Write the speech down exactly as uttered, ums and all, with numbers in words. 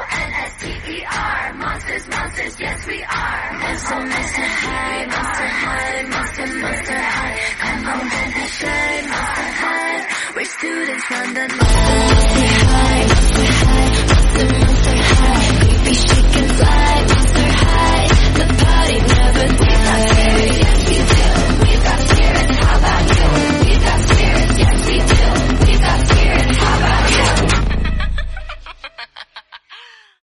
N S T E R. Monsters, monsters, yes we are. Monster, monster high, monster high, monster, monster high. Come on, don't be shy, monster high. We're students from the north.